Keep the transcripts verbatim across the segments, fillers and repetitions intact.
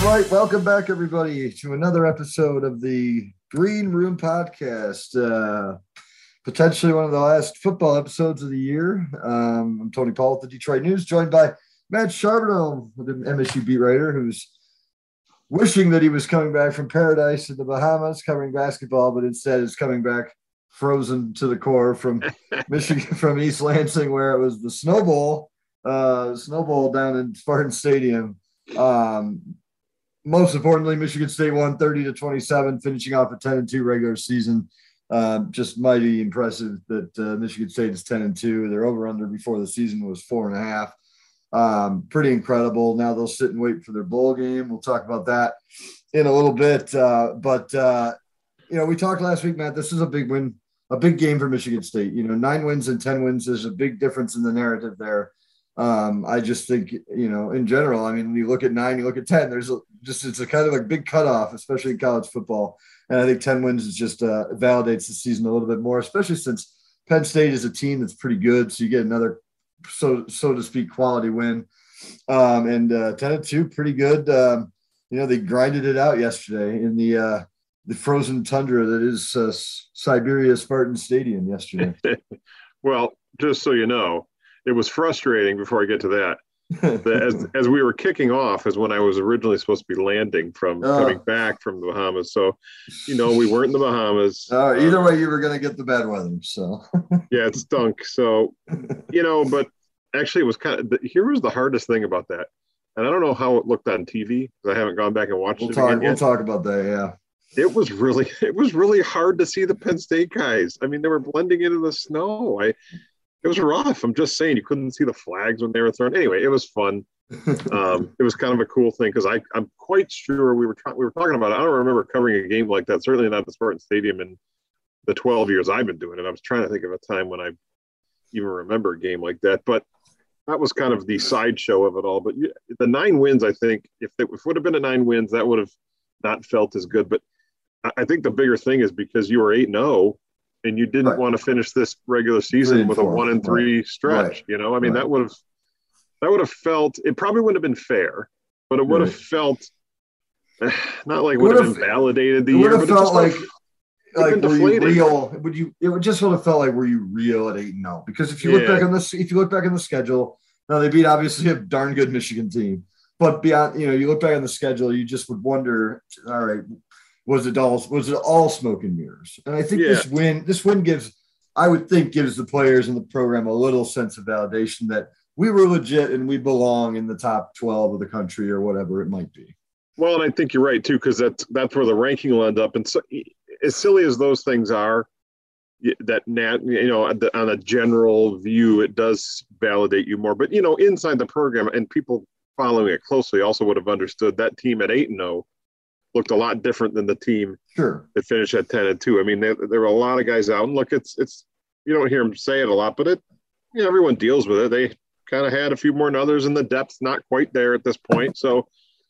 right, welcome back, everybody, to another episode of the Green Room Podcast. Uh, potentially one of the last football episodes of the year. Um, I'm Tony Paul with the Detroit News, joined by Matt Charbonneau, the M S U beat writer, who's wishing that he was coming back from paradise in the Bahamas, covering basketball, but instead is coming back frozen to the core from Michigan, from East Lansing, where it was the Snow Bowl, uh, Snow Bowl down in Spartan Stadium. Um, Most importantly, Michigan State won thirty to twenty-seven, finishing off a ten and two regular season. Uh, just mighty impressive that uh, Michigan State is ten and two. Their over-under before the season was four and a half. Um, pretty incredible. Now they'll sit and wait for their bowl game. We'll talk about that in a little bit. Uh, but, uh, you know, we talked last week, Matt, this is a big win, a big game for Michigan State. You know, nine wins and ten wins, there's a big difference in the narrative there. Um, I just think, you know, in general, I mean, when you look at nine, you look at ten, there's a, just, it's a kind of a big cutoff, especially in college football. And I think ten wins is just uh, validates the season a little bit more, especially since Penn State is a team that's pretty good. So you get another, so, so to speak, quality win. Um, and uh, ten and two, pretty good. Um, you know, they grinded it out yesterday in the, uh, the frozen tundra that is uh, Siberia Spartan Stadium yesterday. Well, just so you know, it was frustrating before I get to that. that as as we were kicking off is when I was originally supposed to be landing from oh. coming back from the Bahamas. So, you know, we weren't in the Bahamas. Uh, either um, way, you were going to get the bad weather. So, yeah, it stunk. So, you know, but actually it was kind of, here was the hardest thing about that. And I don't know how it looked on T V because I haven't gone back and watched we'll it talk, again We'll yet. talk about that, yeah. It was really, it was really hard to see the Penn State guys. I mean, they were blending into the snow. I, It was rough. I'm just saying, you couldn't see the flags when they were thrown. Anyway, it was fun. Um, it was kind of a cool thing because I I'm quite sure we were tra- we were talking about it. I don't remember covering a game like that. Certainly not the Spartan Stadium in the twelve years I've been doing it. I was trying to think of a time when I even remember a game like that. But that was kind of the sideshow of it all. But you, the nine wins, I think, if it, if it would have been a nine wins, that would have not felt as good. But I, I think the bigger thing is because you were eight and oh. And you didn't right. want to finish this regular season with four. a one and three right. stretch. Right. You know, I mean, right. that would have that would have felt. It probably wouldn't have been fair, but it would right. have felt not like it would have invalidated the it year. Would have but felt like like were deflated. you real? Would you? It would just would have felt like were you real at eight and zero? Because if you look yeah. back on this, if you look back on the schedule, now they beat obviously a darn good Michigan team, but beyond, you know, you look back on the schedule, you just would wonder. All right. Was it all was it all smoke and mirrors? And I think yeah. this win this win gives, I would think, gives the players in the program a little sense of validation that we were legit and we belong in the top twelve of the country or whatever it might be. Well, and I think you're right too, because that's that's where the ranking will end up. And so, as silly as those things are, that nat, you know, on a general view, it does validate you more. But you know, inside the program and people following it closely also would have understood that team at eight and zero looked a lot different than the team sure. that finished at ten and two. I mean, there, there were a lot of guys out, and look, it's it's you don't hear them say it a lot, but it you know everyone deals with it. They kind of had a few more than others, and the depth's not quite there at this point. So,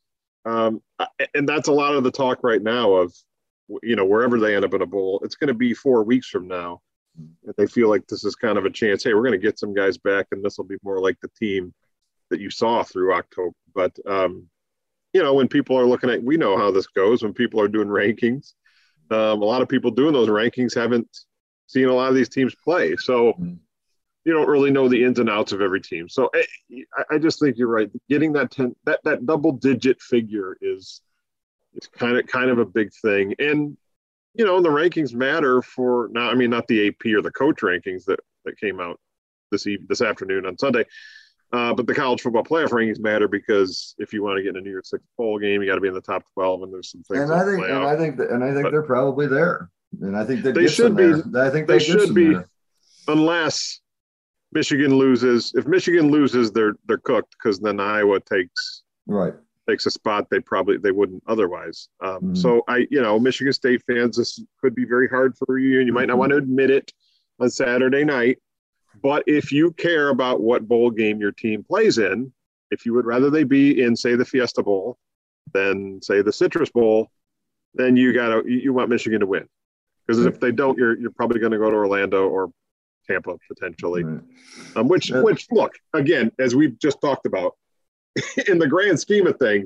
um, and that's a lot of the talk right now of you know wherever they end up in a bowl, it's going to be four weeks from now. If they feel like this is kind of a chance, hey, we're going to get some guys back, and this will be more like the team that you saw through October. But um, you know, when people are looking at, we know how this goes when people are doing rankings. Um, a lot of people doing those rankings haven't seen a lot of these teams play. So mm-hmm. you don't really know the ins and outs of every team. So I, I just think you're right. Getting that ten, that, that double digit figure is, is kind of, kind of a big thing. And, you know, the rankings matter for now. I mean, not the A P or the coach rankings that, that came out this eve, this afternoon on Sunday. Uh, but the college football playoff rankings matter because if you want to get in a New Year's Six bowl game, you got to be in the top twelve, and there's some things. And I think, and I think, that, and I think but they're probably there, and I think they should be. There. I think they should be, there. Unless Michigan loses. If Michigan loses, they're they're cooked because then Iowa takes right takes a spot they probably they wouldn't otherwise. Um, mm-hmm. So I, you know, Michigan State fans, this could be very hard for you, and you might not want to admit it on Saturday night. But if you care about what bowl game your team plays in, if you would rather they be in, say, the Fiesta Bowl than, say, the Citrus Bowl, then you gotta you want Michigan to win. Because if they don't, you're you're probably going to go to Orlando or Tampa potentially. Right. Um, which which look, again, as we've just talked about, in the grand scheme of things,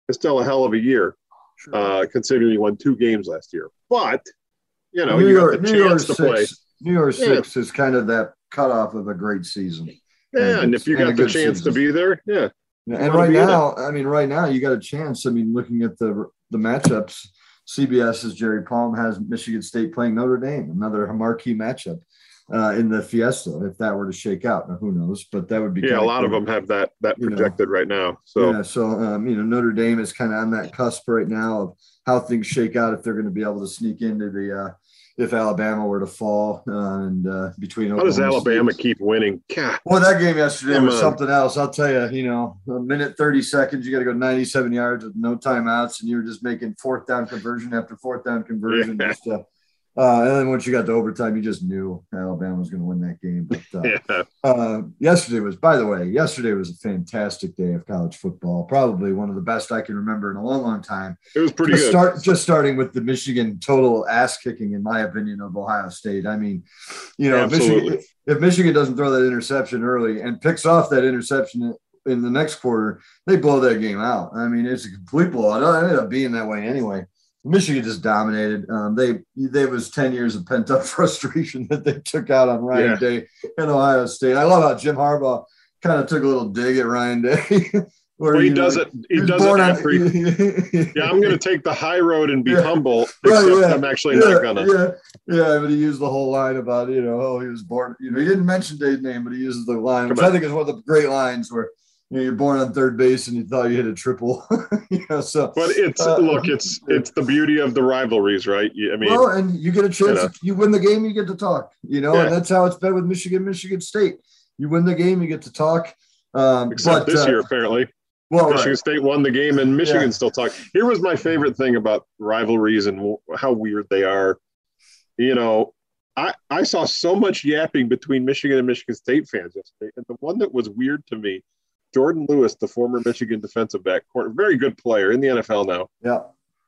is still a hell of a year, Sure. uh, considering he won two games last year. But, you know, New you York, got the New York chance to six, play. New York Yeah. six is kind of that cutoff of a great season. Yeah, and, and if you and got the chance season. to be there, yeah. Yeah, and right now, I mean, right now you got a chance. I mean, looking at the the matchups, CBS's Jerry Palm has Michigan State playing Notre Dame, another marquee matchup uh, in the Fiesta. If that were to shake out, now who knows? But that would be yeah. A lot cool. of them have that that You projected know. right now. So yeah, so um, you know, Notre Dame is kind of on that cusp right now of how things shake out if they're going to be able to sneak into the. Uh, if Alabama were to fall uh, and uh, between how does Alabama State. keep winning? God. Well, that game yesterday Come was on. something else. I'll tell you, you know, a minute, thirty seconds, you got to go ninety-seven yards with no timeouts, and you were just making fourth down conversion after fourth down conversion. Yeah. Just, uh, uh, and then once you got to overtime, you just knew Alabama was going to win that game. But uh, Yeah. uh, yesterday was, by the way, yesterday was a fantastic day of college football. Probably one of the best I can remember in a long, long time. It was pretty just good. Start, just starting with the Michigan total ass kicking, in my opinion, of Ohio State. I mean, you know, Absolutely. Michigan, if Michigan doesn't throw that interception early and picks off that interception in the next quarter, they blow that game out. I mean, it's a complete blowout. It ended up being that way anyway. Michigan just dominated. Um, they there was ten years of pent up frustration that they took out on Ryan Yeah. Day in Ohio State. I love how Jim Harbaugh kind of took a little dig at Ryan Day. Where, Well, he you know, does it. He was does it born on- after. He, yeah, I'm going to take the high road and be Yeah. humble, Right, except yeah. I'm actually yeah, not gonna. Yeah, yeah, but he used the whole line about, you know, oh, he was born, you know, he didn't mention Dave's name, but he uses the line, which Come on. I think is one of the great lines where, you know, you're born on third base and you thought you hit a triple. you know, so But it's uh, look, it's it's the beauty of the rivalries, right? You- I mean, well, and you get a chance, you know. to, you win the game, you get to talk, you know, Yeah. and that's how it's been with Michigan, Michigan State. You win the game, you get to talk. Um, except but, this uh, year, apparently, well, Michigan right. State won the game, and Michigan Yeah. still talk. Here was my favorite thing about rivalries and w- how weird they are. You know, I I saw so much yapping between Michigan and Michigan State fans yesterday, and the one that was weird to me, Jordan Lewis, the former Michigan defensive back, corner, very good player in the N F L now, Yeah.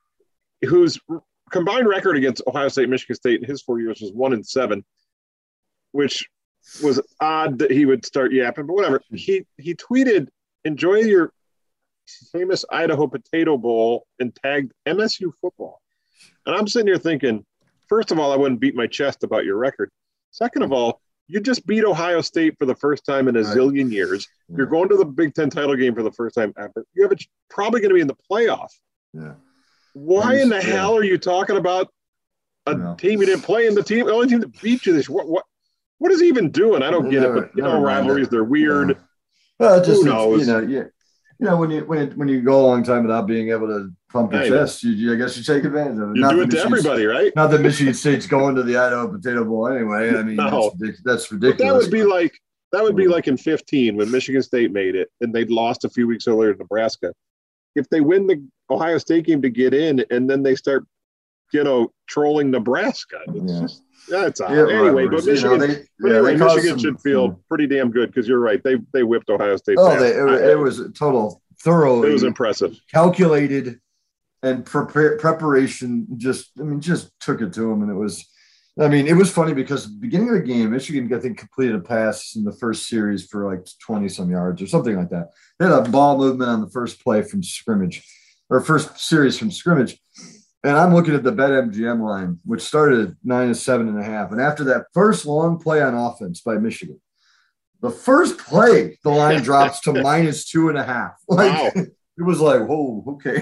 whose combined record against Ohio State and Michigan State in his four years was one and seven, which was odd that he would start yapping, but whatever. He he tweeted, "Enjoy your famous Idaho Potato Bowl," and tagged M S U football. And I'm sitting here thinking, first of all, I wouldn't beat my chest about your record. Second of all, you just beat Ohio State for the first time in a Right. zillion years. You're Yeah. going to the Big Ten title game for the first time ever. You have a, probably going to be in the playoff. Yeah. Why Nice, in the yeah. hell are you talking about a No. team you didn't play in the team, the only team that beat you this? What what what is he even doing? I don't get Never- it. But you never know, mind rivalries, that. they're weird. Yeah. Well, it just, Who it's, knows? you know, yeah. You know, when you when it, when you go a long time without being able to pump your I know. chest, you, you I guess you take advantage of it. You Not do that it to Michigan- everybody, right? Not that Michigan State's going to the Idaho Potato Bowl anyway. I mean, No. that's, ridic- that's But ridiculous. that would be like that would be Mm. like in fifteen when Michigan State made it and they'd lost a few weeks earlier to Nebraska. If they win the Ohio State game to get in and then they start, you know, trolling Nebraska, it's Yeah. just that's odd. Yeah, Anyway, but rivalries, you know, Michigan, they- but yeah, anyway, they caused Michigan some- should feel pretty damn good because you're right. They they whipped Ohio State. Oh, ass. they, it, was- I- it was a total, thoroughly it was impressive. calculated and prepare, preparation. Just, I mean, just took it to them, and it was. I mean, it was funny because at the beginning of the game, Michigan, I think, completed a pass in the first series for like twenty some yards or something like that. They had a ball movement on the first play from scrimmage, or first series from scrimmage. And I'm looking at the BetMGM line, which started at nine to seven and a half. And after that first long play on offense by Michigan, the first play, the line drops to minus two and a half. Like, Wow. it was like, whoa, okay.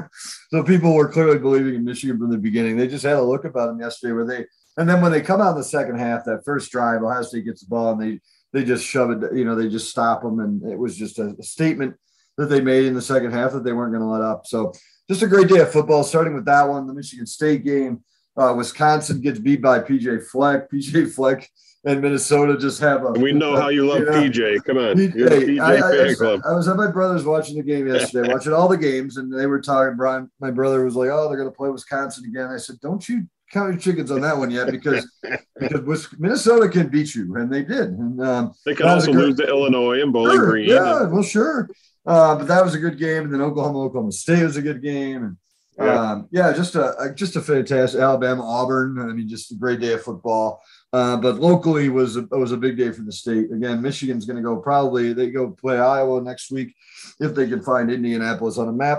So people were clearly believing in Michigan from the beginning. They just had a look about them yesterday where they, and then when they come out in the second half, that first drive, Ohio State gets the ball and they they just shove it, you know, they just stop them. And it was just a, a statement that they made in the second half that they weren't going to let up. So just a great day of football, starting with that one, the Michigan State game. Uh, Wisconsin gets beat by P J Fleck. P J Fleck and Minnesota just have a. And we know a, how you love you know, P J. Come on. P- You're the hey, P J I, I, fan I, club. I was at my brother's watching the game yesterday, watching all the games, and they were talking. Brian, my brother was like, "Oh, they're going to play Wisconsin again." I said, "Don't you count your chickens on that one yet, because because Minnesota can beat you," and they did. And um, They can that was also a great- lose to Illinois and Bowling Sure, Green. yeah, and- well, sure. Uh, but that was a good game, and then Oklahoma, Oklahoma State was a good game, and Yeah. um, yeah, just a, a just a fantastic Alabama, Auburn. I mean, just a great day of football. Uh, but locally was a, was a big day for the state. Again, Michigan's going to go probably they go play Iowa next week if they can find Indianapolis on a map.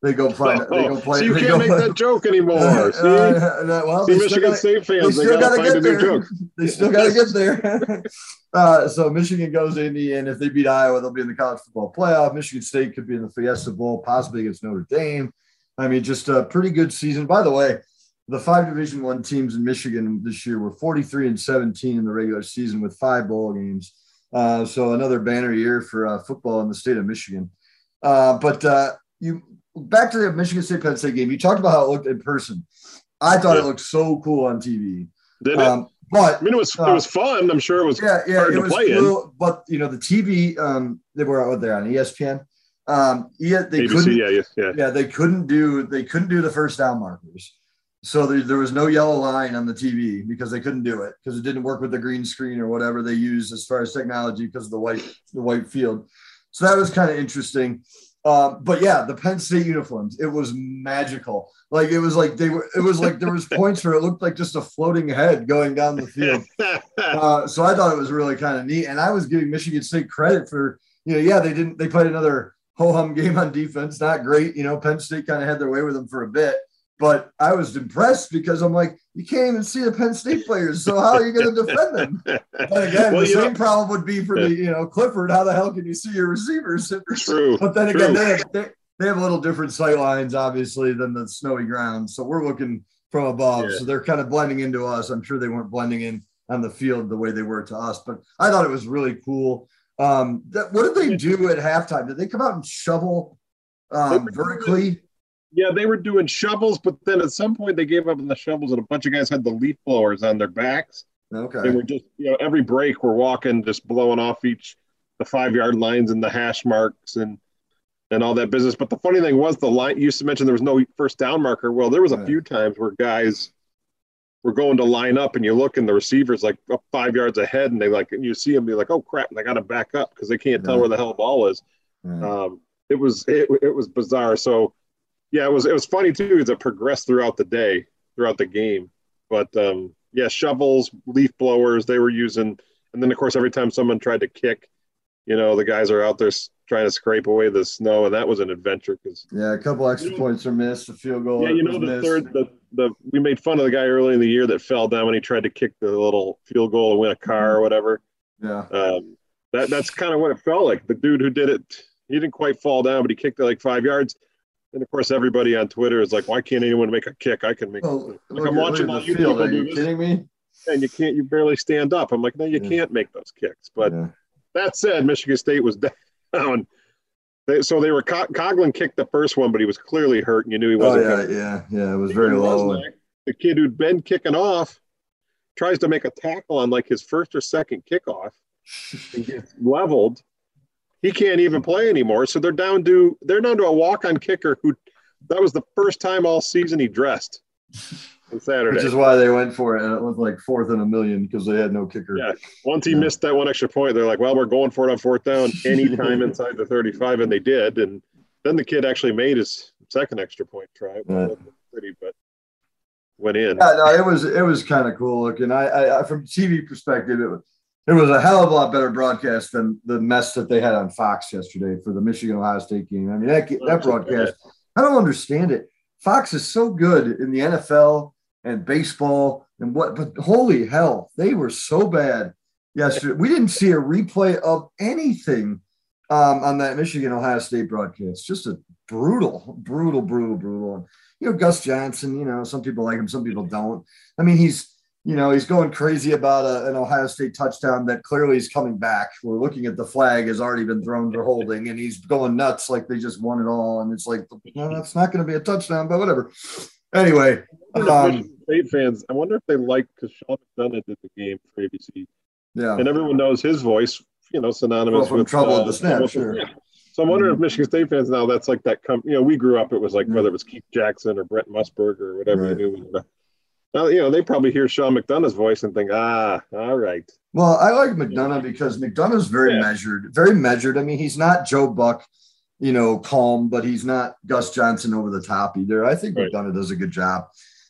They go find. Oh, they go play. So you they can't go, make that joke anymore. Uh, See, uh, well, See they Michigan gotta, State fans, they they, still got to gotta find get a new there. joke. They still got to get there. uh, so Michigan goes to Indy, and if they beat Iowa, they'll be in the college football playoff. Michigan State could be in the Fiesta Bowl, possibly against Notre Dame. I mean, just a pretty good season. By the way, the five Division One teams in Michigan this year were forty-three and seventeen in the regular season with five bowl games. Uh, so another banner year for uh, football in the state of Michigan. Uh, but uh, you back to the Michigan State Penn State game. You talked about how it looked in person. I thought Yeah. it looked so cool on T V. Did it? Um, but I mean, it was uh, it was fun. I'm sure it was yeah, yeah, hard it to was play cool. in. But you know, the T V um, they were out there on E S P N. Um, yeah, they A B C, couldn't. yeah, yeah, yeah. Yeah, they couldn't do they couldn't do the first down markers. So there, there was no yellow line on the T V because they couldn't do it because it didn't work with the green screen or whatever they use as far as technology because of the white the white field. So that was kind of interesting. Um, but yeah, the Penn State uniforms, it was magical. Like it was like they were it was like there was points where it looked like just a floating head going down the field. Uh, so I thought it was really kind of neat. And I was giving Michigan State credit for, you know, yeah, they didn't they played another ho-hum game on defense, not great. You know, Penn State kind of had their way with them for a bit. But I was impressed because I'm like, you can't even see the Penn State players. So how are you going to defend them? But again, well, the same know, problem would be for yeah. the, you know, Clifford. How the hell can you see your receivers? True. But then true. again, they have, they, they have a little different sight lines, obviously, than the snowy ground. So we're looking from above. Yeah. So they're kind of blending into us. I'm sure they weren't blending in on the field the way they were to us. But I thought it was really cool. Um, that, what did they do at halftime? Did they come out and shovel um, vertically? Yeah, they were doing shovels, but then at some point they gave up on the shovels, and a bunch of guys had the leaf blowers on their backs. Okay. They were just, you know, every break we're walking, just blowing off each the five yard lines and the hash marks and and all that business. But the funny thing was, the line you used to mention there was no first down marker. Well, there was a right. few times where guys were going to line up, and you look, and the receivers like up five yards ahead, and they like, and you see them be like, oh crap, and they got to back up because they can't tell right. where the hell the ball is. Right. Um, it was it, it was bizarre. So. Yeah, it was it was funny too because it progressed throughout the day, throughout the game. But um, yeah, shovels, leaf blowers they were using, and then of course every time someone tried to kick, you know, the guys are out there trying to scrape away the snow, and that was an adventure because yeah, a couple extra you know, points are missed, a field goal. Yeah, you know the missed. third the the we made fun of the guy early in the year that fell down when he tried to kick the little field goal to win a car or whatever. Yeah, um, that that's kind of what it felt like. The dude who did it, he didn't quite fall down, but he kicked it like five yards. And of course, everybody on Twitter is like, "Why can't anyone make a kick? I can make." Oh, like I'm watching all you people Are you do this, kidding me? and you can't. You barely stand up. I'm like, no, you yeah. can't make those kicks. But yeah. that said, Michigan State was down. They, so they were Co- Coughlin kicked the first one, but he was clearly hurt, and you knew he wasn't. Oh yeah, gonna, yeah, yeah. It was very low. And, the kid who'd been kicking off tries to make a tackle on like his first or second kickoff and gets leveled. He can't even play anymore. So they're down to they're down to a walk-on kicker who that was the first time all season he dressed on Saturday. Which is why they went for it. And it was like fourth in a million because they had no kicker. Yeah. Once he yeah. missed that one extra point, they're like, well, we're going for it on fourth down anytime inside the thirty-five, and they did. And then the kid actually made his second extra point try. It wasn't pretty, but went in. Yeah, no, it was it was kind of cool looking. I, I from T V perspective, it was It was a hell of a lot better broadcast than the mess that they had on Fox yesterday for the Michigan Ohio State game. I mean, that, that broadcast, I don't understand it. Fox is so good in the N F L and baseball and what, but holy hell, they were so bad yesterday. We didn't see a replay of anything um, on that Michigan Ohio State broadcast. Just a brutal, brutal, brutal, brutal. And, you know, Gus Johnson, you know, some people like him, some people don't. I mean, he's, You know, he's going crazy about a, an Ohio State touchdown that clearly is coming back. We're looking at the flag has already been thrown for holding, and he's going nuts like they just won it all. And it's like, no, that's not going to be a touchdown, but whatever. Anyway. Um, State fans, I wonder if they like because Sean McDonough did the game for A B C. Yeah. And everyone knows his voice, you know, synonymous well, from with trouble uh, with the snap, sure. Yeah. So I'm wondering mm-hmm. if Michigan State fans now, that's like that, com- you know, we grew up, it was like mm-hmm. whether it was Keith Jackson or Brent Musburger or whatever right. you knew. Now, you know, they probably hear Sean McDonough's voice and think, ah, all right. Well, I like McDonough because McDonough's very yeah. measured, very measured. I mean, he's not Joe Buck, you know, calm, but he's not Gus Johnson over the top either. I think right. McDonough does a good job.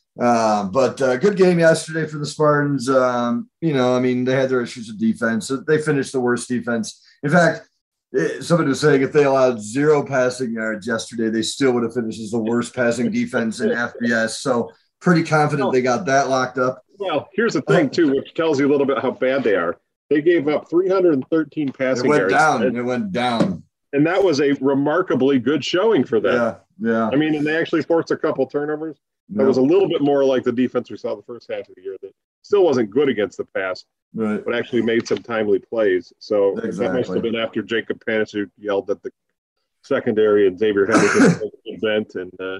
Uh, but uh, good game yesterday for the Spartans. Um, you know, I mean, they had their issues with defense. They finished the worst defense. In fact, it, somebody was saying if they allowed zero passing yards yesterday, they still would have finished as the worst passing defense in F B S. So pretty confident well, they got that locked up. Well, here's the thing, too, which tells you a little bit how bad they are. They gave up three hundred thirteen passing yards. It went yards. down. And, it went down. And that was a remarkably good showing for them. Yeah, yeah. I mean, and they actually forced a couple turnovers. That was a little bit more like the defense we saw the first half of the year that still wasn't good against the pass, right. but actually made some timely plays. So exactly. that must have been after Jacob Panis, who yelled at the secondary, and Xavier Henderson bent, and uh,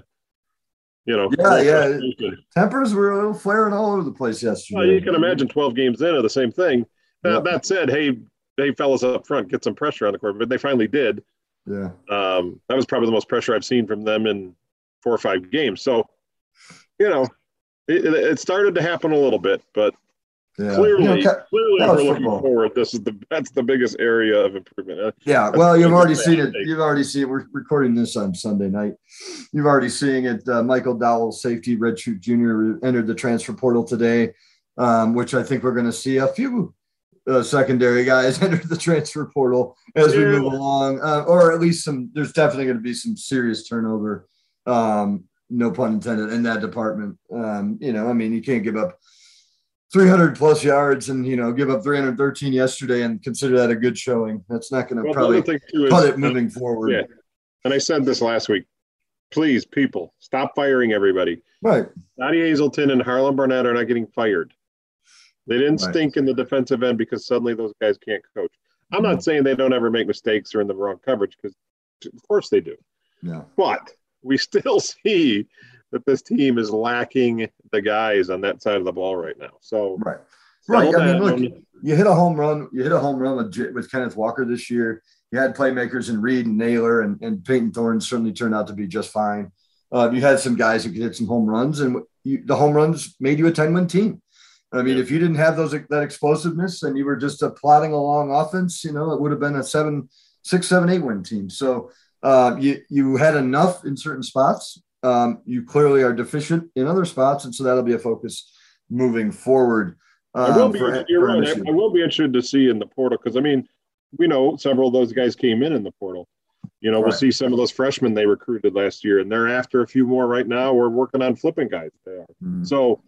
you know, yeah, yeah. Tempers were a little flaring all over the place yesterday. Well, you can imagine twelve games in of the same thing. Uh, yep. That said, hey, hey, fellas up front, get some pressure on the court, but they finally did. Yeah, um, that was probably the most pressure I've seen from them in four or five games. So, you know, it, it started to happen a little bit, but yeah. clearly, you know, clearly, if we're looking forward, this is the that's the biggest area of improvement. Yeah, that's well, you've already seen it. You've already seen it. We're recording this on Sunday night. You've already seen it. Uh, Michael Dowell, safety, redshirt junior, entered the transfer portal today, um, which I think we're going to see a few uh, secondary guys enter the transfer portal as we move along, uh, or at least some. There's definitely going to be some serious turnover. Um, no pun intended in that department. Um, you know, I mean, you can't give up three hundred plus yards and, you know, give up three hundred thirteen yesterday and consider that a good showing. That's not going to well, probably cut is, it moving uh, forward. Yeah. And I said this last week, please, people, stop firing everybody. Right. Scotty Hazelton and Harlan Barnett are not getting fired. They didn't right. stink in the defensive end because suddenly those guys can't coach. I'm mm-hmm. not saying they don't ever make mistakes or in the wrong coverage, because of course they do. Yeah. But we still see that this team is lacking the guys on that side of the ball right now. So right, right. I mean, look, you hit a home run. You hit a home run with, with Kenneth Walker this year. You had playmakers in Reed and Naylor, and, and Peyton Thorne certainly turned out to be just fine. Uh, you had some guys who could hit some home runs, and you, the home runs made you a ten-win team. I mean, yeah. if you didn't have those that explosiveness and you were just a plodding along offense, you know, it would have been a seven, six, seven, eight win team. So uh, you you had enough in certain spots. Um, you clearly are deficient in other spots, and so that'll be a focus moving forward. Um, I will be. For, you're for right. I, I will be interested to see in the portal, because I mean, we know several of those guys came in in the portal. You know, right. we'll see some of those freshmen they recruited last year, and they're after a few more right now. We're working on flipping guys there. Mm-hmm. So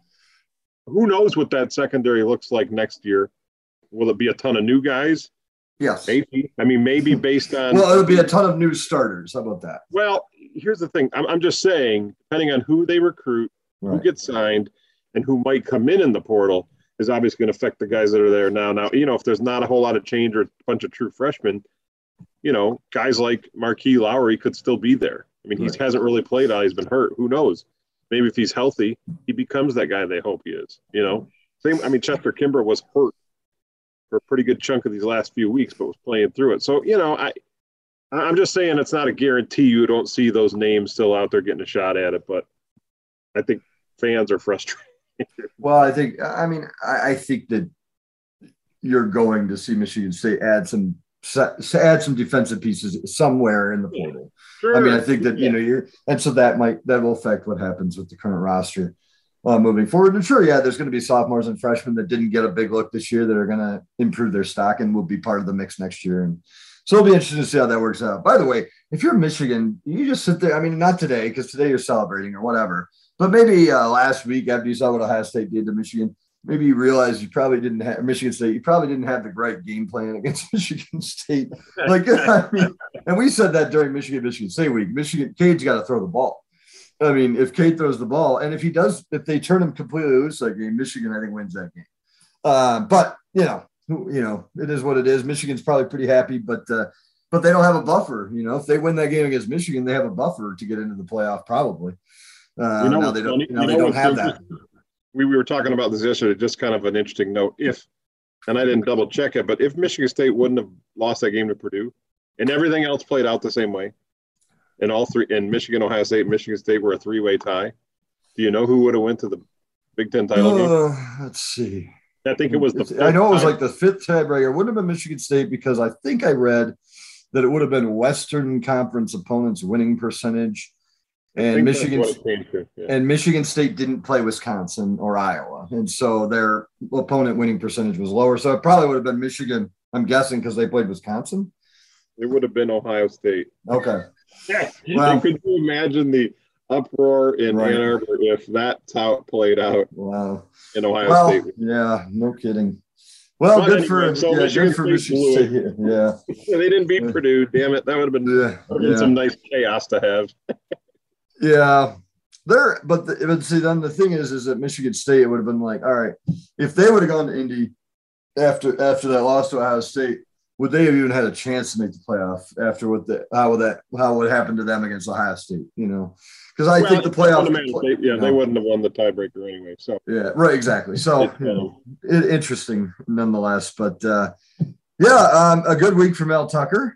who knows what that secondary looks like next year? Will it be a ton of new guys? Yes. Maybe. I mean, maybe based on – well, it'll be a ton of new starters. How about that? Well, here's the thing. I'm, I'm just saying, depending on who they recruit, right. who gets signed, and who might come in in the portal is obviously going to affect the guys that are there now. Now, you know, if there's not a whole lot of change or a bunch of true freshmen, you know, guys like Marquis Lowry could still be there. I mean, right. he hasn't really played on. He's been hurt. Who knows? Maybe if he's healthy, he becomes that guy they hope he is, you know? Same. I mean, Chester Kimber was hurt for a pretty good chunk of these last few weeks, but was playing through it. So, you know, I, I'm just saying it's not a guarantee you don't see those names still out there getting a shot at it, but I think fans are frustrated. Well, I think, I mean, I, I think that you're going to see Michigan State add some add some defensive pieces somewhere in the portal. Sure. I mean, I think that, you know, you're, and so that might, that will affect what happens with the current roster uh, moving forward. And sure, yeah, there's going to be sophomores and freshmen that didn't get a big look this year that are going to improve their stock and will be part of the mix next year. And so it'll be interesting to see how that works out. By the way, if you're Michigan, you just sit there. I mean, not today, because today you're celebrating or whatever, but maybe uh, last week after you saw what Ohio State did to Michigan, maybe you realize you probably didn't have Michigan State. You probably didn't have the right game plan against Michigan State. Like, I mean, and we said that during Michigan, Michigan State week, Michigan, Cade's got to throw the ball. I mean, if Cade throws the ball, and if he does, if they turn him completely loose that game, Michigan, I think, wins that game. Uh, but, you know, you know, it is what it is. Michigan's probably pretty happy, but, uh, but they don't have a buffer. You know, if they win that game against Michigan, they have a buffer to get into the playoff, probably. Uh, you know, now they don't, now you they know don't have that. We, we were talking about this yesterday, just kind of an interesting note. If, and I didn't double check it, but if Michigan State wouldn't have lost that game to Purdue and everything else played out the same way, and all three, and Michigan, Ohio State, and Michigan State were a three-way tie, do you know who would have went to the Big Ten title uh, game? Let's see. I think it was the I know it was like the fifth tiebreaker. It wouldn't have been Michigan State because I think I read that it would have been Western Conference opponents' winning percentage. And Michigan yeah. and Michigan State didn't play Wisconsin or Iowa, and so their opponent winning percentage was lower. So it probably would have been Michigan. I'm guessing because they played Wisconsin. It would have been Ohio State. Okay. Yeah. Well, could you imagine the uproar in right. Ann Arbor if that's how it played out? Wow. In Ohio well, State. Yeah, no kidding. Well, but good anyway, for so yeah, Michigan good for State Michigan blew State. it. Yeah. yeah, they didn't beat Purdue. Damn it, that would have been, yeah, would have been yeah. some nice chaos to have. yeah. There, but the, but see, then the thing is, is that Michigan State, it would have been like, all right, if they would have gone to Indy after after that loss to Ohio State, would they have even had a chance to make the playoff after what the how would that how would happen to them against Ohio State? You know, because I well, think the playoff, they, yeah, you know, they wouldn't have won the tiebreaker anyway. So yeah, right, exactly. So you know, it, interesting nonetheless, but uh, yeah, um, a good week for Mel Tucker.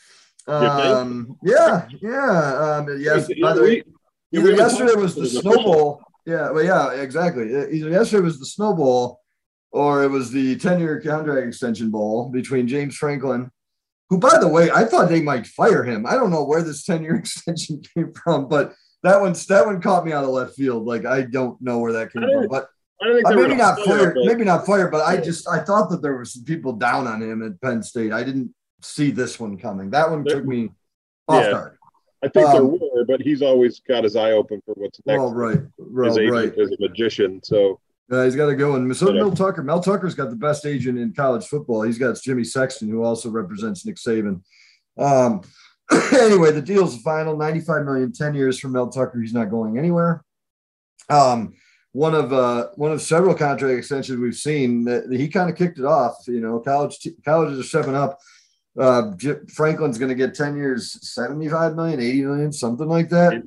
Um, yeah, yeah, um, yes. Wait, by the we, way. Either yesterday was the Snow Bowl. Yeah, well, yeah, exactly. Either yesterday was the Snow Bowl or it was the ten-year contract extension bowl between James Franklin, who, by the way, I thought they might fire him. I don't know where this ten-year extension came from, but that one that one caught me out of left field. Like, I don't know where that came from. But I don't think uh, maybe not fired, but, maybe not fired, but I just I thought that there were some people down on him at Penn State. I didn't see this one coming. That one took me off yeah. guard. I think um, there were, but he's always got his eye open for what's next. Well, right, well, his agent right. is a magician, so uh, he's got to go. And so yeah. Mel Tucker. Mel Tucker's got the best agent in college football. He's got Jimmy Sexton, who also represents Nick Saban. Um, anyway, the deal's final, ninety-five million dollars, ten years from Mel Tucker. He's not going anywhere. Um, one of uh, one of several contract extensions we've seen that he kind of kicked it off. You know, college t- colleges are stepping up. Uh, Franklin's going to get ten years, seventy-five million, eighty million, something like that.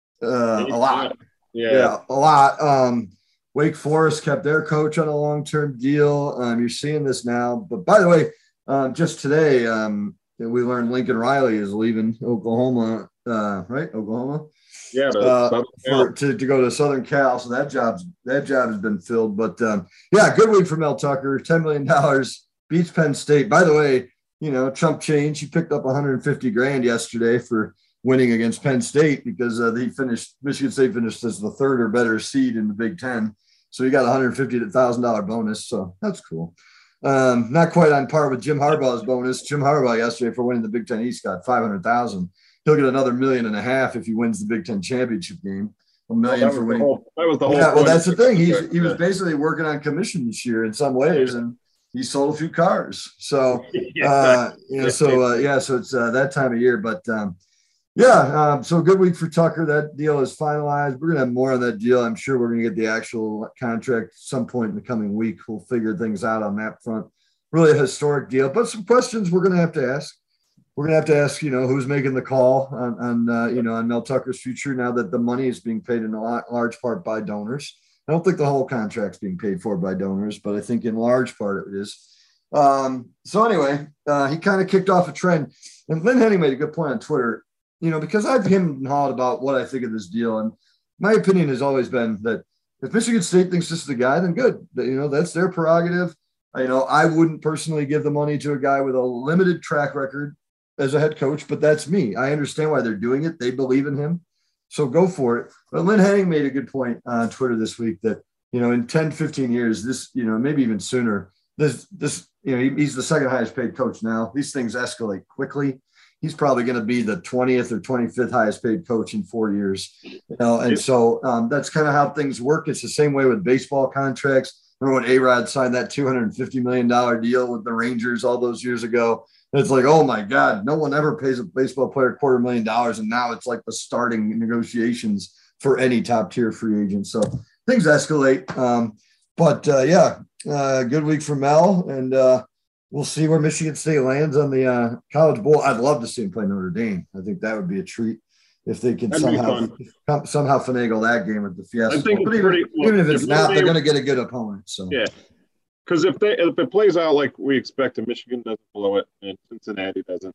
Uh, a lot. Yeah. yeah, a lot. Um, Wake Forest kept their coach on a long-term deal. Um, you're seeing this now. But by the way, um, just today, um, we learned Lincoln Riley is leaving Oklahoma, uh, right? Oklahoma. Yeah, uh, for, to, to go to Southern Cal. So that job's that job has been filled. But um, yeah, good week for Mel Tucker. ten million dollars beats Penn State. By the way, you know, Trump change. He picked up one hundred fifty grand yesterday for winning against Penn State because uh, he finished, Michigan State finished as the third or better seed in the Big Ten. So he got a one hundred fifty thousand dollars bonus. So that's cool. Um, not quite on par with Jim Harbaugh's bonus. Jim Harbaugh yesterday for winning the Big Ten East got five hundred thousand dollars. He'll get another million and a half if he wins the Big Ten championship game. A million well, for winning. Whole, that was the whole. Yeah, well, that's the thing. He's he was basically working on commission this year in some ways, and he sold a few cars. So, uh, you know, so uh, yeah, so it's uh, that time of year. But um, yeah, um, so good week for Tucker. That deal is finalized. We're gonna have more on that deal. I'm sure we're gonna get the actual contract some point in the coming week. We'll figure things out on that front. Really a historic deal, but some questions we're gonna have to ask. We're gonna have to ask, you know, who's making the call on, on uh, you know, on Mel Tucker's future now that the money is being paid in a lot, large part by donors. I don't think the whole contract's being paid for by donors, but I think in large part it is. Um, so anyway, uh, he kind of kicked off a trend. And Lynn Henning made a good point on Twitter, you know, because I've hemmed and hawed about what I think of this deal. And my opinion has always been that if Michigan State thinks this is the guy, then good. You know, that's their prerogative. You know, I wouldn't personally give the money to a guy with a limited track record as a head coach, but that's me. I understand why they're doing it. They believe in him. So go for it. But Lynn Henning made a good point on Twitter this week that, you know, in ten, fifteen years, this, you know, maybe even sooner, this, this, you know, he, he's the second highest paid coach now. These things escalate quickly. He's probably going to be the twentieth or twenty-fifth highest paid coach in four years. You know, and so um, that's kind of how things work. It's the same way with baseball contracts. Remember when A-Rod signed that two hundred fifty million dollars deal with the Rangers all those years ago? It's like, oh my God, no one ever pays a baseball player a quarter million dollars. And now it's like the starting negotiations for any top tier free agent. So things escalate. Um, but uh, yeah, uh, good week for Mel. And uh, we'll see where Michigan State lands on the uh, College Bowl. I'd love to see him play Notre Dame. I think that would be a treat if they can That'd somehow somehow finagle that game at the Fiesta. I think but it's even, pretty, well, even if it's if not, Notre they're Dame- going to get a good opponent. So Yeah. Because if they if it plays out like we expect and Michigan doesn't blow it and Cincinnati doesn't,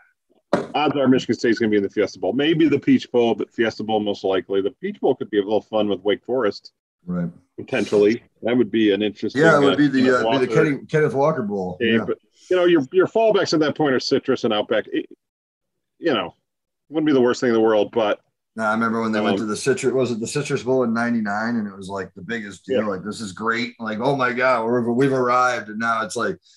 odds are Michigan State's going to be in the Fiesta Bowl. Maybe the Peach Bowl, but Fiesta Bowl most likely. The Peach Bowl could be a little fun with Wake Forest, right? Potentially, that would be an interesting. Yeah, it would uh, be the uh, Walker be the Kenneth, Kenneth Walker Bowl. game. Yeah. But you know, your your fallbacks at that point are Citrus and Outback. It, you know, wouldn't be the worst thing in the world, but. No, I remember when they um, went to the Citrus, was it the Citrus Bowl in ninety-nine? And it was like the biggest deal. Yeah. Like, this is great. Like, oh my God, we're, we've arrived. And now it's like,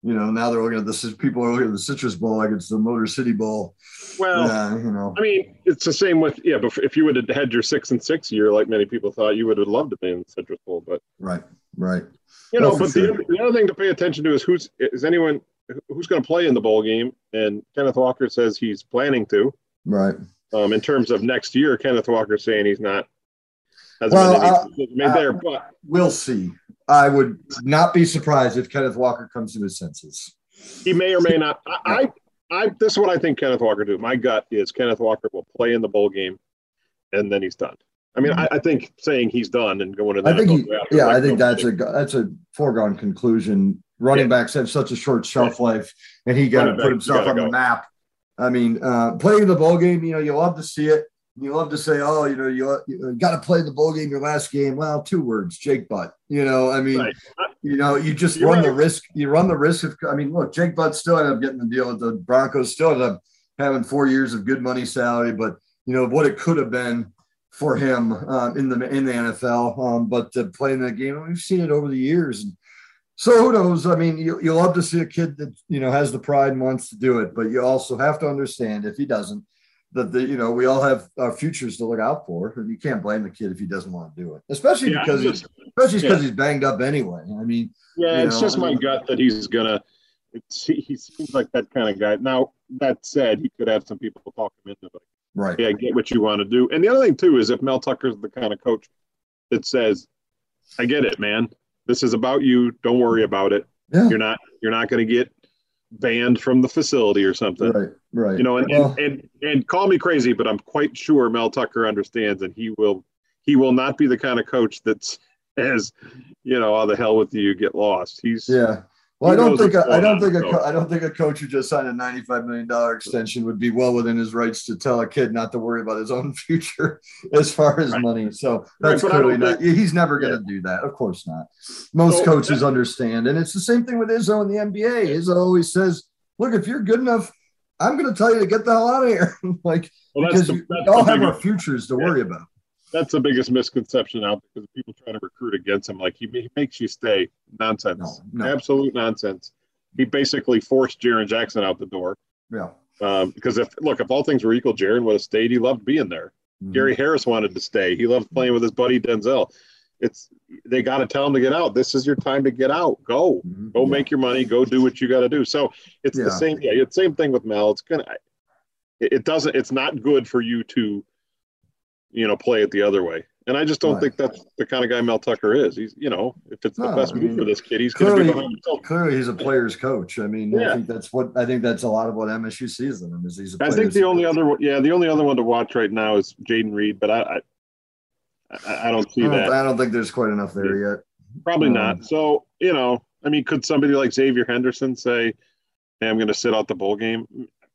You know, now they're looking at this. People are looking at the Citrus Bowl like it's the Motor City Bowl. Well, uh, you know, I mean, it's the same with yeah. But if you would have had your six and six year, like many people thought, you would have loved to be in the Citrus Bowl. But right, right. You No, know, for but sure. the, the other thing to pay attention to is who's is anyone who's going to play in the bowl game. And Kenneth Walker says he's planning to. Right. Um, in terms of next year, Kenneth Walker saying he's not. Hasn't Well, been any uh, decision made uh, there, but we'll see. I would not be surprised if Kenneth Walker comes to his senses. he may or may not. I, I, I, this is what I think Kenneth Walker do. My gut is Kenneth Walker will play in the bowl game, and then he's done. I mean, I, I think saying he's done and going to the I think N F L he, draft yeah, like I think that's nobody. a that's a foregone conclusion. Running Yeah. backs have such a short shelf life, and he got to Running put back, himself you on gotta the go. map. I mean, uh, playing the bowl game, you know, you love to see it. You love to say, oh, you know, you, you got to play the bowl game your last game. Well, two words, Jake Butt. You know, I mean, Right. you know, you just You're run right. the risk. You run the risk of, I mean, look, Jake Butt still ended up getting the deal with the Broncos, still ended up having four years of good money salary, but, you know, what it could have been for him um, in the in the N F L. Um, but to play in that game, we've seen it over the years. And so who knows? I mean, you, you love to see a kid that, you know, has the pride and wants to do it, but you also have to understand if he doesn't, that the, you know, we all have our futures to look out for, and you can't blame the kid if he doesn't want to do it, especially Yeah, because I he's, just- especially because yeah. he's banged up anyway. I mean, Yeah, you it's know, just I my mean- gut that he's gonna. It's, he, he seems like that kind of guy. Now that said, he could have some people talk him into it. right. Yeah, get what you want to do. And the other thing too is if Mel Tucker's the kind of coach that says, "I get it, man. This is about you. Don't worry about it. Yeah. You're not. You're not going to get banned from the facility or something." Right. Right. You know, and, Well, and and and call me crazy, but I'm quite sure Mel Tucker understands, and he will. He will not be the kind of coach that says, you know, "Oh, the hell with you, get lost." He's yeah. Well, he I don't knows think what's a, I going don't on, think a so. co- I don't think a coach who just signed a ninety-five million dollars extension would be well within his rights to tell a kid not to worry about his own future as far as Right. money. So Right, that's but I clearly don't not. think- He's never going Yeah. to do that. Of course not. Most So- coaches understand, and it's the same thing with Izzo in the N B A. Izzo always says, "Look, if you're good enough, I'm going to tell you to get the hell out of here." Like Well, because that's the, you, that's we all the have our biggest, futures to Yeah. worry about. that's the biggest misconception out there because people try to recruit against him. Like he, he makes you stay. Nonsense. No, no. Absolute nonsense. He basically forced Jaron Jackson out the door. Yeah. Um, because if look, if all things were equal, Jaron would have stayed. He loved being there. Mhm. Gary Harris wanted to stay. He loved playing with his buddy Denzel. It's they got to tell him to get out. This is your time to get out. Go, Mhm. go Yeah. make your money. Go do what you got to do. So it's Yeah. the same. Yeah, it's the same thing with Mel. It's gonna. It, it doesn't. It's not good for you to, you know, play it the other way. And I just don't Right. think that's the kind of guy Mel Tucker is. He's, you know, if it's the No, best I move mean, for this kid, he's going to clearly- be behind himself. Clearly, he's a player's coach. I mean, I Yeah. think that's what I think that's a lot of what M S U sees in him is he's a I player's think the only coach. other, one- yeah, the only other one to watch right now is Jaden Reed, but I, I, I- I don't see I don't, that. I don't think there's quite enough there yet. Probably um, not. So, you know, I mean, could somebody like Xavier Henderson say, "Hey, I'm going to sit out the bowl game"?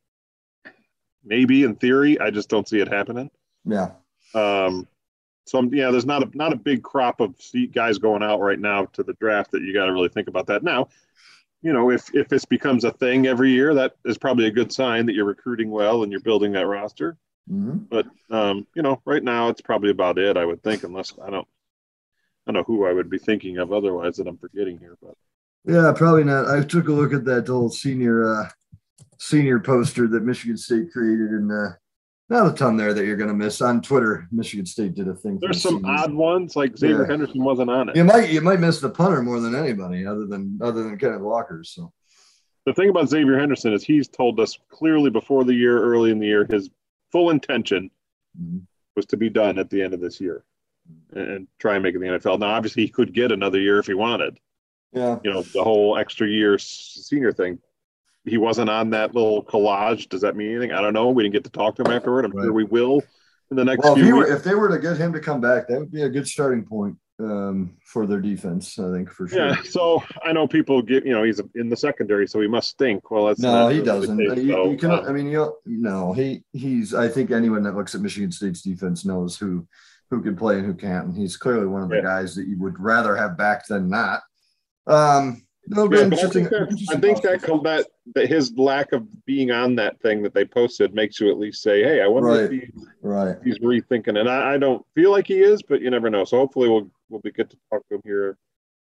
Maybe in theory. I just don't see it happening. Yeah. Um, so I'm, yeah, there's not a not a big crop of guys going out right now to the draft that you got to really think about that. Now, you know, if if this becomes a thing every year, that is probably a good sign that you're recruiting well and you're building that roster. Mhm. But um, you know, right now it's probably about it, I would think, unless I don't I don't know who I would be thinking of otherwise that I'm forgetting here. But Yeah, probably not. I took a look at that old senior uh, senior poster that Michigan State created, and uh, not a ton there that you're going to miss on Twitter. Michigan State did a thing. for there's the some seniors. odd ones, like Xavier Yeah. Henderson wasn't on it. You might you might miss the punter more than anybody, other than other than Kenneth Walker. So The thing about Xavier Henderson is he's told us clearly before the year, early in the year, his full intention Mhm. was to be done at the end of this year and, and try and make it in the N F L. Now, obviously, he could get another year if he wanted. yeah, You know, the whole extra year senior thing. He wasn't on that little collage. Does that mean anything? I don't know. We didn't get to talk to him afterward. I'm Right. sure we will in the next well, if, few he were, weeks. if they were to get him to come back, that would be a good starting point um, for their defense. I think for sure. Yeah, so I know people get, you know, he's in the secondary, so he must stink. Well, that's No, not he really the doesn't. case, You, so, you can. uh, I mean, you no. He he's. I think anyone that looks at Michigan State's defense knows who who can play and who can't. And he's clearly one of the Yeah. guys that you would rather have back than not. Um, it'll be yeah, but I interesting. think that, I interesting think that, process. com- that that his lack of being on that thing that they posted makes you at least say, "Hey, I wonder Right. if he, Right. he's rethinking." And I, I don't feel like he is, but you never know. So hopefully we'll we'll be good to talk to him here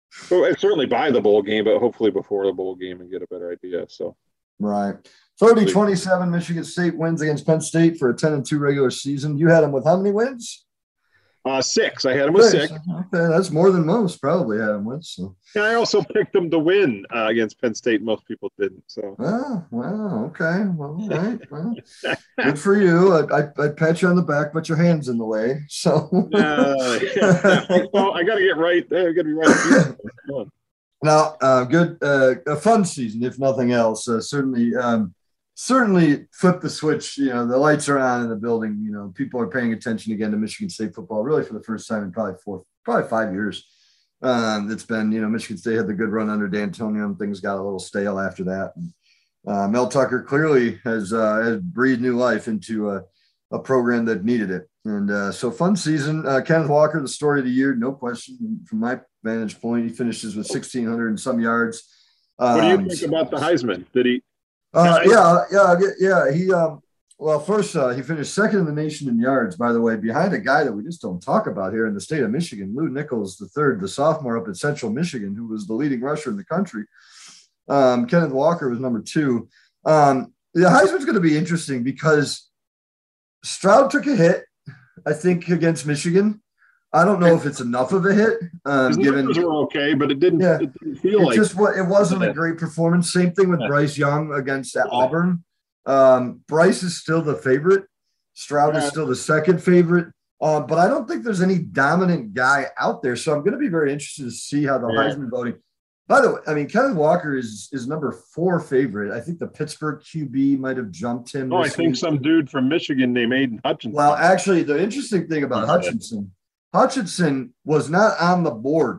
Well, it's certainly by the bowl game, but hopefully before the bowl game and get a better idea. So, right. thirty twenty-seven, Michigan State wins against Penn State for a ten and two regular season. You had them with how many wins? Uh, six. I had them with six. six. Okay, that's more than most probably had them with. So. And I also picked them to win uh, against Penn State. Most people didn't. So. Oh, wow. Okay. Well, all right. Well, good for you. I, I, I'd pat you on the back, but your hand's in the way. So. uh, yeah. Well, I got to get right. I got to be right. Now, uh, good, uh, a fun season, if nothing else. Uh, certainly, um, certainly flip the switch. You know, the lights are on in the building. You know, people are paying attention again to Michigan State football, really for the first time in probably four, probably five years. Um, it's been, you know, Michigan State had the good run under D'Antonio, and things got a little stale after that. And, uh, Mel Tucker clearly has uh, has breathed new life into a, a program that needed it. And uh, so, fun season. Uh, Kenneth Walker, the story of the year, no question from my vantage point. He finishes with sixteen hundred and some yards. Um, what do you think about the Heisman? Did he? Uh, yeah, yeah, yeah. He um, well, first uh, he finished second in the nation in yards. By the way, behind a guy that we just don't talk about here in the state of Michigan, Lou Nichols the third, the sophomore up at Central Michigan, who was the leading rusher in the country. Um, Kenneth Walker was number two. Um, the Heisman's going to be interesting because Stroud took a hit, I think, against Michigan. I don't know if it's enough of a hit. Um, His given numbers were okay, but it didn't, yeah, it didn't feel it like just it wasn't a great performance. Same thing with Bryce Young against Auburn. Um, Bryce is still the favorite. Stroud is still the second favorite. Uh, but I don't think there's any dominant guy out there. So I'm going to be very interested to see how the yeah. Heisman voting. By the way, I mean, Kenneth Walker is is number four favorite. I think the Pittsburgh Q B might have jumped him. Oh, I think week. some dude from Michigan named Aiden Hutchinson. Well, actually, the interesting thing about Hutchinson, Hutchinson was not on the board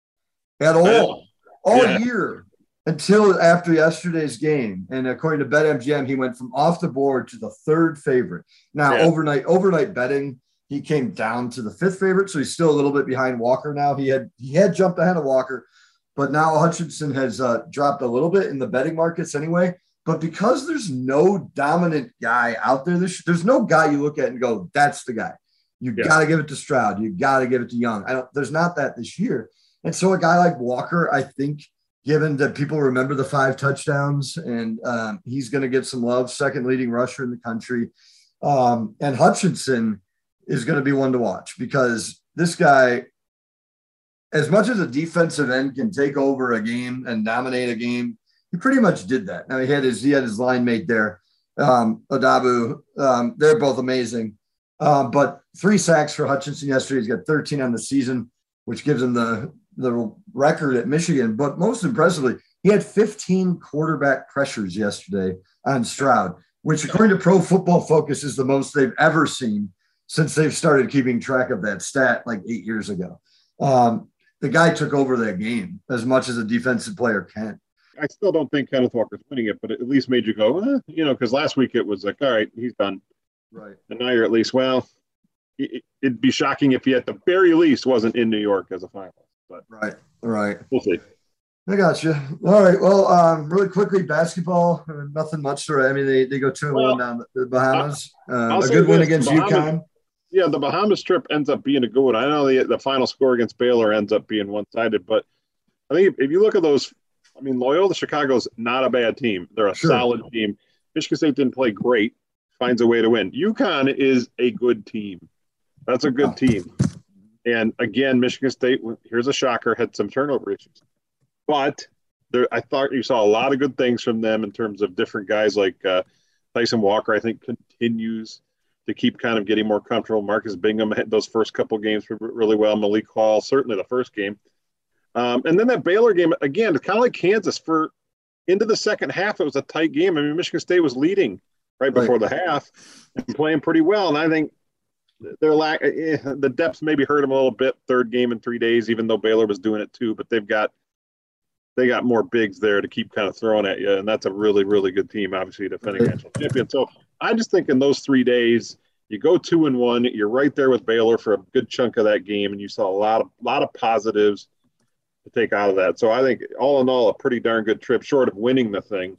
at all, all yeah. year until after yesterday's game. And according to BetMGM, he went from off the board to the third favorite. Now, yeah. overnight overnight betting, he came down to the fifth favorite, so he's still a little bit behind Walker now. He had he had jumped ahead of Walker. But now Hutchinson has uh, dropped a little bit in the betting markets anyway. But because there's no dominant guy out there, there's, there's no guy you look at and go, that's the guy. You yeah. got to give it to Stroud. You got to give it to Young. I don't, there's not that this year. And so a guy like Walker, I think, given that people remember the five touchdowns, and um, he's going to get some love, second leading rusher in the country. Um, and Hutchinson is going to be one to watch because this guy – as much as a defensive end can take over a game and dominate a game, he pretty much did that. Now he had his he had his line mate there, um, Adabu. Um, they're both amazing, um, but three sacks for Hutchinson yesterday. He's got thirteen on the season, which gives him the the record at Michigan. But most impressively, he had fifteen quarterback pressures yesterday on Stroud, which according to Pro Football Focus is the most they've ever seen since they've started keeping track of that stat like eight years ago. Um, The guy took over that game as much as a defensive player can. I still don't think Kenneth Walker's winning it, but it at least made you go, eh, you know, because last week it was like, all right, he's done. Right. And now you're at least, well, it, it'd be shocking if he at the very least wasn't in New York as a finalist. But right, right. We'll see. I got you. All right. Well, um, really quickly, basketball, nothing much to. I mean, they, they go two and well, one down the Bahamas. Um, a good win this, against Bahamas, UConn. Yeah, the Bahamas trip ends up being a good one. I know the the final score against Baylor ends up being one-sided, but I think if, if you look at those, I mean, Loyola Chicago's not a bad team. They're a sure. solid team. Michigan State didn't play great, finds a way to win. UConn is a good team. That's a good team. And again, Michigan State, here's a shocker, had some turnover issues. But there, I thought you saw a lot of good things from them in terms of different guys like uh, Tyson Walker, I think, continues to keep kind of getting more comfortable. Marcus Bingham had those first couple games really well. Malik Hall, certainly the first game. Um, and then that Baylor game, again, it's kind of like Kansas. For into the second half, it was a tight game. I mean, Michigan State was leading right before right. the half and playing pretty well. And I think their lack, eh, the depth maybe hurt them a little bit. Third game in three days, even though Baylor was doing it too. But they've got they got more bigs there to keep kind of throwing at you. And that's a really, really good team, obviously, defending national champion. So I just think in those three days, you go two and one, you're right there with Baylor for a good chunk of that game, and you saw a lot of lot of positives to take out of that. So I think all in all, a pretty darn good trip, short of winning the thing,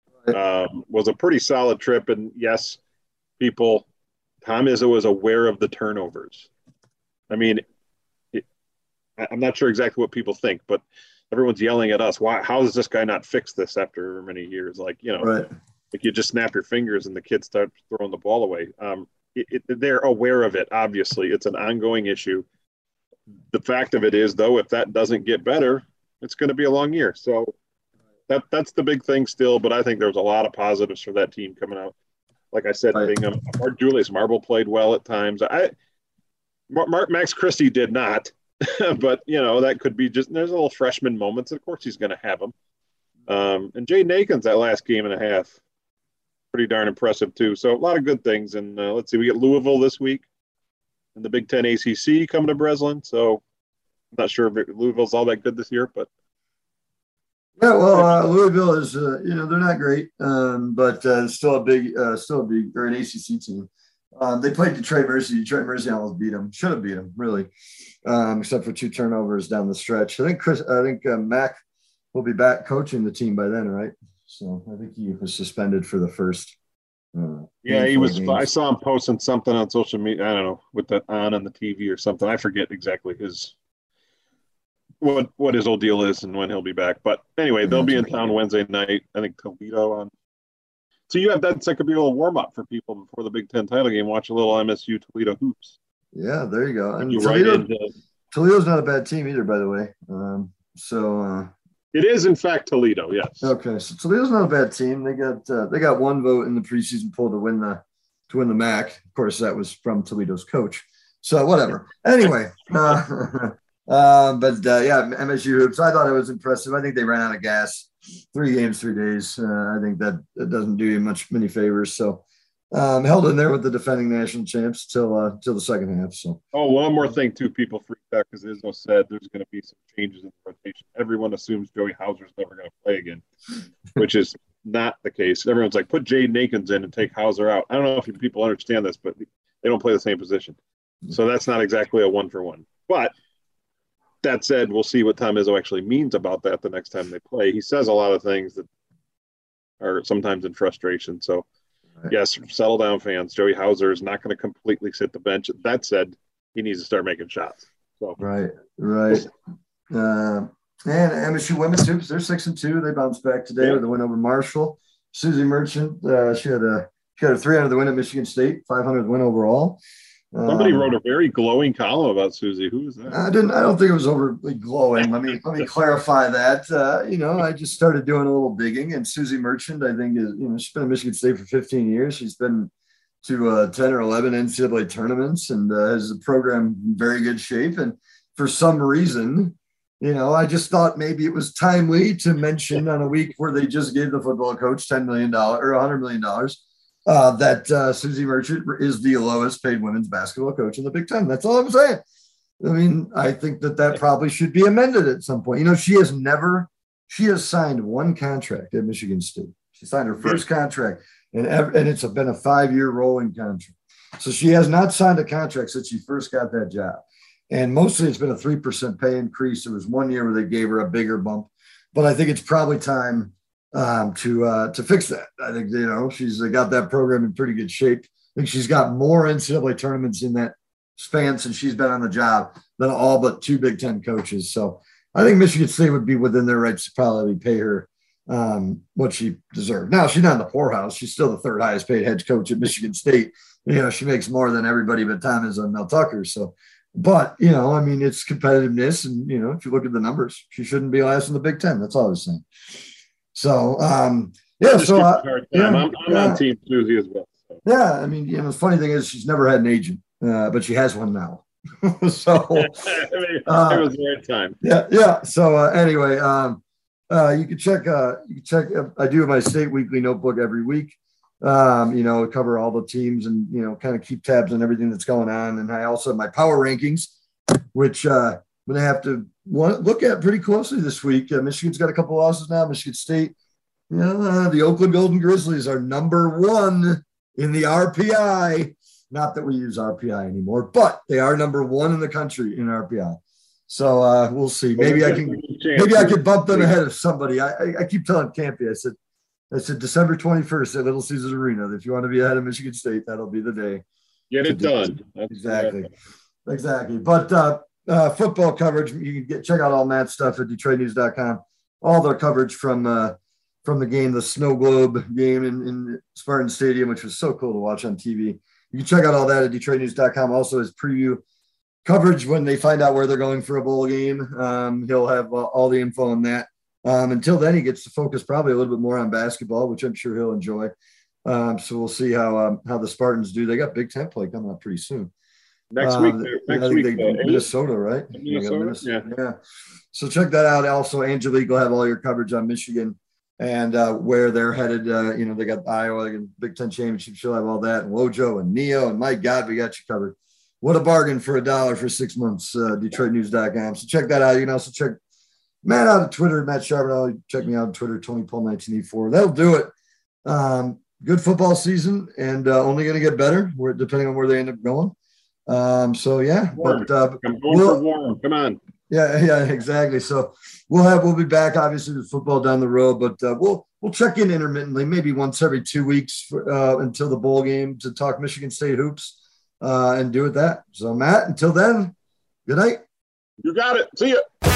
um, was a pretty solid trip. And yes, people, Tom Izzo was aware of the turnovers. I mean, it, I'm not sure exactly what people think, but everyone's yelling at us. Why? How does this guy not fix this after many years? Like, you know, Right. like you just snap your fingers and the kids start throwing the ball away. Um, it, it, they're aware of it. Obviously, it's an ongoing issue. The fact of it is, though, if that doesn't get better, it's going to be a long year. So that that's the big thing still. But I think there's a lot of positives for that team coming out. Like I said, Right. Bingham, Mark Julius Marble played well at times. I Mark Max Christie did not, but you know that could be just there's a little freshman moments. Of course, he's going to have them. Um, and Jay Akins that last game and a half, pretty darn impressive too. So a lot of good things. And uh, let's see, we get Louisville this week, and the Big Ten A C C coming to Breslin. So I'm not sure if Louisville's all that good this year, but yeah, well, uh, Louisville is uh, you know they're not great, um, but uh, still a big, uh, still a big, they're an A C C team. Um, they played Detroit Mercy. Detroit Mercy almost beat them. Should have beat them, really, um, except for two turnovers down the stretch. I think Chris, I think uh, Mac will be back coaching the team by then, right? So I think he was suspended for the first. Uh, yeah, he was. games. I saw him posting something on social media. I don't know, with that on on the T V or something. I forget exactly his what what his old deal is and when he'll be back. But anyway, they'll be in town Wednesday night. I think Toledo on. So you have that. That could be a little warm up for people before the Big Ten title game. Watch a little M S U Toledo hoops. Yeah, there you go. And you Toledo, right into, Toledo's not a bad team either, by the way. Um, so uh, it is in fact Toledo. Yes. Okay, so Toledo's not a bad team. They got uh, they got one vote in the preseason poll to win the to win the M A C. Of course, that was from Toledo's coach. So whatever. Anyway, uh, uh, but uh, yeah, M S U hoops. I thought it was impressive. I think they ran out of gas. Three games, three days. Uh, I think that, that doesn't do you much many favors. So um, held in there with the defending national champs till uh, till the second half. So oh, one more thing too. People freaked out because Izzo said there's going to be some changes in the rotation. Everyone assumes Joey Hauser's never going to play again, which is not the case. Everyone's like, put Jay Akins in and take Hauser out. I don't know if people understand this, but they don't play the same position, so that's not exactly a one for one. But that said, we'll see what Tom Izzo actually means about that the next time they play. He says a lot of things that are sometimes in frustration. So, right. Yes, settle down, fans. Joey Hauser is not going to completely sit the bench. That said, he needs to start making shots. So right, right. Uh, and M S U women's hoops, they're six and two. They bounced back today yeah. with a win over Marshall. Susie Merchant, uh, she had a she had a three hundred win at Michigan State, five hundred win overall. Somebody um, wrote a very glowing column about Susie. Who was that? I didn't. I don't think it was overly glowing. Let me let me clarify that. Uh, you know, I just started doing a little digging, and Susie Merchant, I think, is you know she's been at Michigan State for fifteen years. She's been to uh, ten or eleven N C double A tournaments, and uh, has a program in very good shape. And for some reason, you know, I just thought maybe it was timely to mention on a week where they just gave the football coach ten million dollars or one hundred million dollars. Uh, that uh, Susie Merchant is the lowest paid women's basketball coach in the Big Ten. That's all I'm saying. I mean, I think that that probably should be amended at some point. You know, she has never, she has signed one contract at Michigan State. She signed her first contract, and ev- and it's been a five-year rolling contract. So she has not signed a contract since she first got that job. And mostly it's been a three percent pay increase. There was one year where they gave her a bigger bump. But I think it's probably time Um, to uh, to fix that. I think, you know, she's got that program in pretty good shape. I think she's got more N C double A tournaments in that span since she's been on the job than all but two Big Ten coaches. So I think Michigan State would be within their rights to probably pay her um, what she deserved. Now, she's not in the poorhouse. She's still the third highest paid head coach at Michigan State. You know, she makes more than everybody but Tom Izzo and Mel Tucker. So, but, you know, I mean, it's competitiveness. And, you know, if you look at the numbers, she shouldn't be last in the Big Ten. That's all I was saying. So, um, yeah, so uh, yeah, I'm, I'm yeah. on Team Susie as well. So. Yeah, I mean, you know, the funny thing is she's never had an agent, uh, but she has one now. so, I mean, uh, it was the right time. Yeah, yeah. So uh, anyway, um, uh, you can check. Uh, you can check. Uh, I do my state weekly notebook every week. Um, you know, cover all the teams and you know, kind of keep tabs on everything that's going on. And I also have my power rankings, which uh, I'm going to have to want, look at pretty closely this week. Uh, Michigan's got a couple losses now. Michigan State, you know, uh, the Oakland Golden Grizzlies are number one in the R P I. Not that we use R P I anymore, but they are number one in the country in R P I. So uh, we'll see. Maybe I can, maybe I could bump them ahead of somebody. I, I, I keep telling Campy, I said, I said December twenty-first at Little Caesars Arena. If you want to be ahead of Michigan State, that'll be the day. Get it done. That's exactly. Exactly. But uh, uh, football coverage. You can get check out all Matt's stuff at Detroit News dot com. All their coverage from uh, from the game, the Snow Globe game in, in Spartan Stadium, which was so cool to watch on T V. You can check out all that at Detroit News dot com. Also, his preview coverage when they find out where they're going for a bowl game. Um, he'll have uh, all the info on that. Um, until then, he gets to focus probably a little bit more on basketball, which I'm sure he'll enjoy. Um, so we'll see how um, how the Spartans do. They got Big Ten play coming up pretty soon. Next um, week. Next I think week. They, Uh, Minnesota, right? Minnesota? Minnesota. Yeah. yeah. So check that out. Also, Angelique will have all your coverage on Michigan and uh, where they're headed. Uh, you know, they got Iowa and Big Ten championship. She'll have all that. And Wojo and Neo. And my God, we got you covered. What a bargain for a dollar for six months, uh, Detroit News dot com. So check that out. You can also check Matt out on Twitter, Matt Charbonneau. Check me out on Twitter, Tony Paul nineteen eighty-four. That'll do it. Um, good football season and uh, only going to get better We're, depending on where they end up going. Um, so, yeah. Warm. But uh, I'm going we'll, for warm. Come on. Yeah, yeah, exactly. So we'll have we'll be back obviously with football down the road, but uh, we'll we'll check in intermittently, maybe once every two weeks for, uh, until the bowl game to talk Michigan State hoops uh, and do it that. So Matt, until then, good night. You got it. See ya.